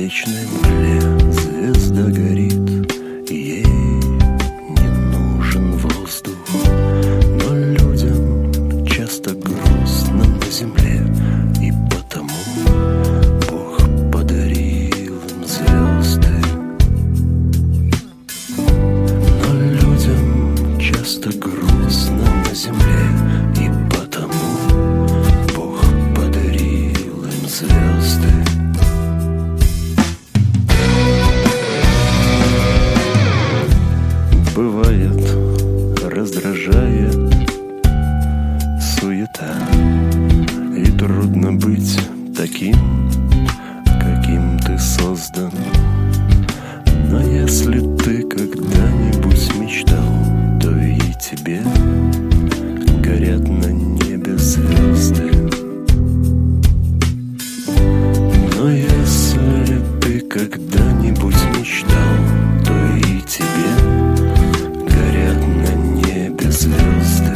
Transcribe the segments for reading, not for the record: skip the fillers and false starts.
вечной мгле звезда горит, ей не нужен воздух. Но людям часто грустно на земле, и потому Бог подарил им звезды. Но людям часто грустно на земле, и потому Бог подарил им звезды. Бывает, раздражает суета, и трудно быть таким, каким ты создан. Но если ты когда-нибудь мечтал, то и тебе горят на небе звезды. Но если ты когда-нибудь мечтал, то и тебе горят на небе звезды.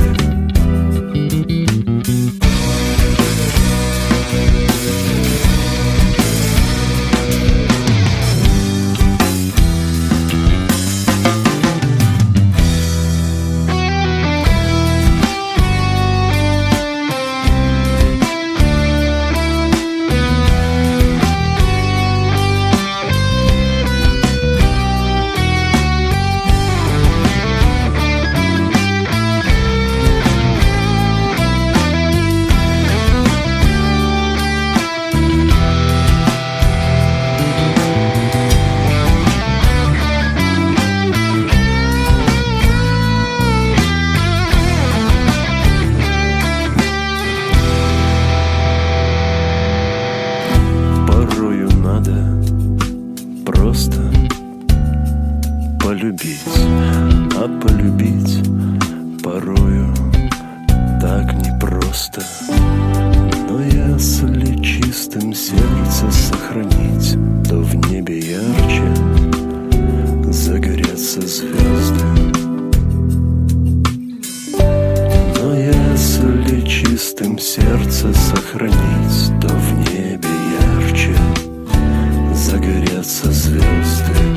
Просто полюбить, а полюбить порою так непросто. Но если чистым сердце сохранить, то в небе ярче загорятся звезды. Но если чистым сердце сохранить, то в небе ярче загорятся звезды.